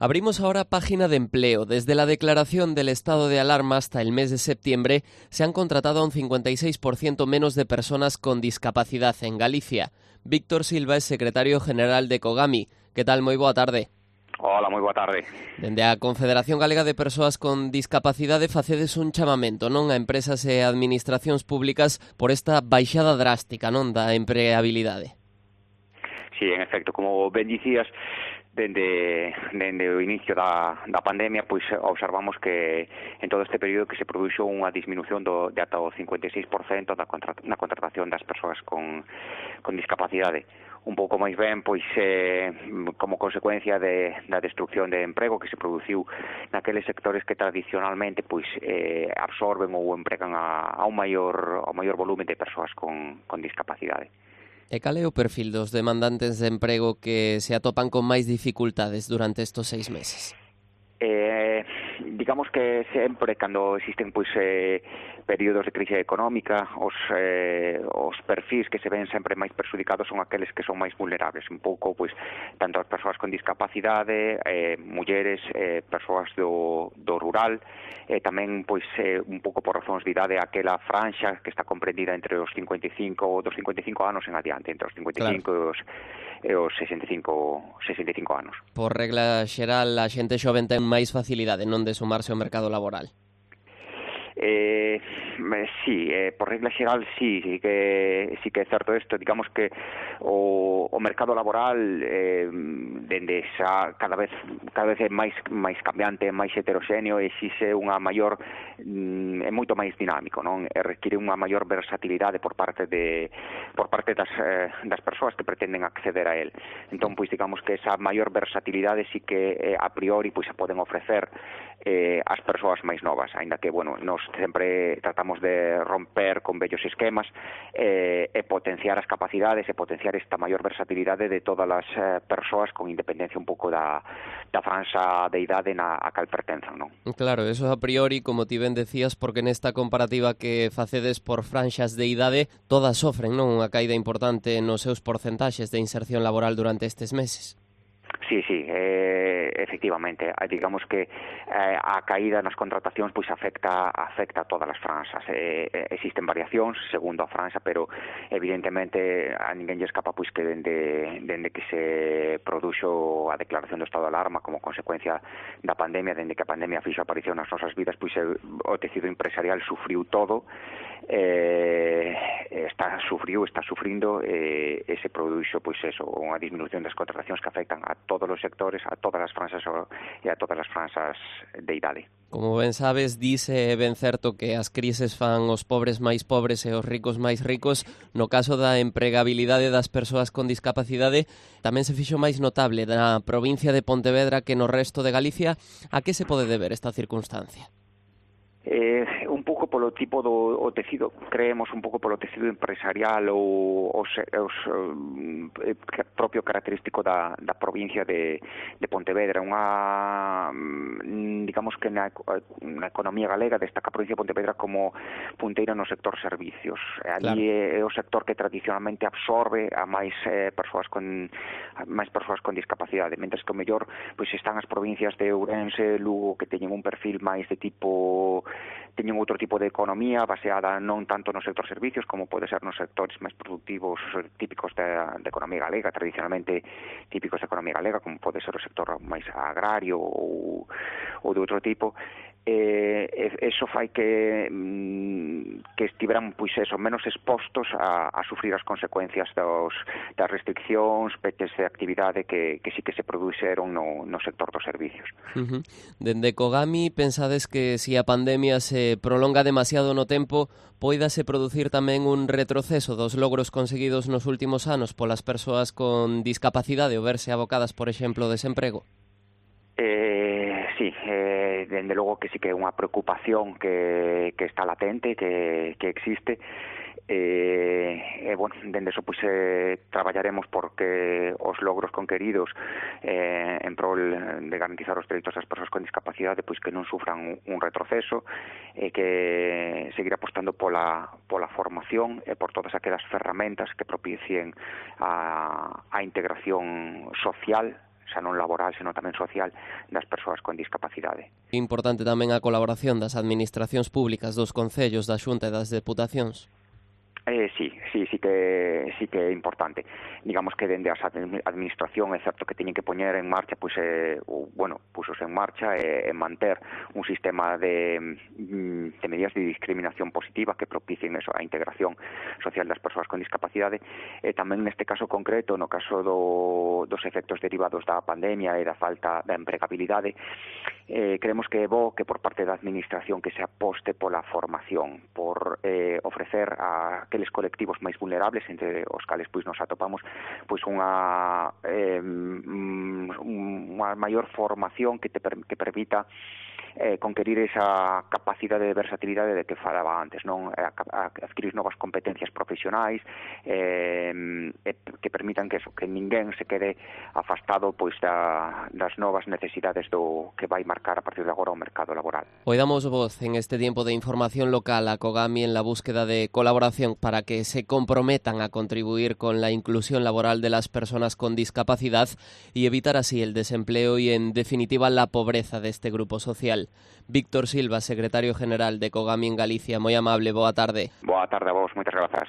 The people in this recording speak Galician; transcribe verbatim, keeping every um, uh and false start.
Abrimos ahora página de empleo. Desde la declaración del estado de alarma hasta el mes de septiembre se han contratado a un cincuenta y seis por ciento menos de personas con discapacidad en Galicia. Víctor Silva es secretario general de Cogami. Que tal? Moi boa tarde. Hola, moi boa tarde. Dende a Confederación Galega de Persoas con Discapacidade facedes un chamamento, non, a empresas e administracións públicas por esta baixada drástica, non, da empregabilidade. Sí, en efecto, como ben dicías, dende, dende o inicio da, da pandemia, pois observamos que en todo este período que se produxo unha disminución do, de ata o cincuenta e seis por cento da contra, na contratación das persoas con, con discapacidade. Un pouco máis ben, pois, eh, como consecuencia de, da destrucción de emprego que se produciu naqueles sectores que tradicionalmente pois eh, absorben ou empregan a, a un maior, a maior volumen de persoas con, con discapacidade. E cal é o perfil dos demandantes de emprego que se atopan con máis dificultades durante estes seis meses? Eh, digamos que sempre cando existen pois eh, períodos de crise económica, os, eh, os perfis que se ven sempre máis perjudicados son aqueles que son máis vulnerables, un pouco pois tanto as persoas con discapacidade, eh, mulleres, eh, persoas do, do rural, eh, tamén pois eh, un pouco por razóns de idade aquela franxa que está comprendida entre os cincuenta e cinco dos cincuenta e cinco anos en adiante, entre os cincuenta e cinco claro. e os e os sesenta e cinco, sesenta e cinco anos. Por regla xeral, a xente xoven ten máis facilidade non de sumarse ao mercado laboral. Eh, sí, eh, por regla xeral sí, sí que sí que é certo isto, digamos que o, o mercado laboral eh, dende xa cada vez cada vez é máis máis cambiante, máis heteroxéneo, exixe unha maior mm, é moito máis dinámico, non? E require unha maior versatilidade por parte de por parte das eh, das persoas que pretenden acceder a él. Entón, pois digamos que esa maior versatilidade sí que eh, a priori pois se poden ofrecer eh, as persoas máis novas, aínda que, bueno, nos sempre tratamos de romper con vellos esquemas eh, e potenciar as capacidades e potenciar esta maior versatilidade de todas as eh, persoas con independencia un pouco da, da franxa de idade na a cal pertenzan, non? Claro, eso a priori, como ti ben decías, porque nesta comparativa que facedes por franxas de idade, todas sofren, non, unha caída importante nos seus porcentaxes de inserción laboral durante estes meses. Sí, sí, eh, efectivamente, digamos que eh, a caída nas contratacións pois afecta afecta a todas as franxas. Eh, existen variacións segundo a franxa, pero evidentemente a ninguén lle escapa pois que dende, dende que se produxo a declaración do estado de alarma como consecuencia da pandemia, dende que a pandemia fixo aparición nas nosas vidas, pois o tecido empresarial sufriu todo, eh, está sufriu, está sufrindo eh, e se produxo pois eso, unha disminución das contratacións que afectan a todos os sectores, a todas as franxas e a todas as franxas de idade. Como ben sabes, dice ben certo que as crises fan os pobres máis pobres e os ricos máis ricos. No caso da empregabilidade das persoas con discapacidade, tamén se fixo máis notable na provincia de Pontevedra que no resto de Galicia. A que se pode deber esta circunstancia? Eh, un pouco polo tipo do o tecido, creemos un pouco polo tecido empresarial ou os, os eh, propio característico da, da provincia de, de Pontevedra, unha digamos que na, na economía galega destaca a provincia de Pontevedra como punteira no sector servicios. Ali claro. É o sector que tradicionalmente absorbe a máis eh, persoas con a máis persoas con discapacidade, mentres que o mellor pois están as provincias de Ourense, Lugo, que teñen un perfil máis de tipo teñen outro tipo de economía baseada non tanto no sector servicios como pode ser nos sectores máis productivos típicos da, da economía galega, tradicionalmente típicos da economía galega, como pode ser o sector máis agrario ou, ou de outro tipo. Eh, eso fai que que estiveran pois eso, menos expostos a, a sufrir as consecuencias dos, das restriccións, peches de actividade que, que sí que se produxeron no, no sector dos servicios. Uh-huh. Dende Cogami, pensades que se si a pandemia se prolonga demasiado no tempo, poidase producir tamén un retroceso dos logros conseguidos nos últimos anos polas persoas con discapacidade ou verse abocadas, por exemplo, ao desemprego? Eh, sí, eh, dende logo que sí que é unha preocupación que, que está latente, que, que existe. E, eh, bueno, dende eso pois eh, traballaremos porque os logros conqueridos eh, en prol de garantizar os dereitos das persoas con discapacidade pois que non sufran un retroceso e que seguir apostando pola, pola formación e por todas aquelas ferramentas que propicien a, a integración social xa non laboral, senón tamén social das persoas con discapacidade. Importante tamén a colaboración das administracións públicas, dos concellos, da Xunta e das deputacións. Eh, sí, sí, sí que sí que é importante. Digamos que dende a administración é certo que teñen que poñer en marcha, pois eh, o, bueno, puxos en marcha e eh, manter un sistema de, de medidas de discriminación positiva que propicien eso, a integración social das persoas con discapacidade. E tamén neste caso concreto, no caso do, dos efectos derivados da pandemia e da falta da empregabilidade, eh, creemos que é bo que por parte da administración que se aposte pola formación, por eh, ofrecer a aqueles colectivos máis vulnerables, entre os cales pois nos atopamos pois unha eh, unha maior formación que te que permita eh, conquerir esa capacidade de versatilidade de que falaba antes, non a, a adquirir novas competencias profesionais eh, eh, que permitan que eso, que ninguén se quede afastado pois da, das novas necesidades do que vai marcar a partir de agora o mercado laboral. Hoy damos voz en este tiempo de información local a Cogami en la búsqueda de colaboración para que se comprometan a contribuir con la inclusión laboral de las personas con discapacidad y evitar así el desempleo y, en definitiva, la pobreza de este grupo social. Víctor Silva, secretario general de Cogami en Galicia, moi amable, boa tarde. Boa tarde a vos, moitas grazas.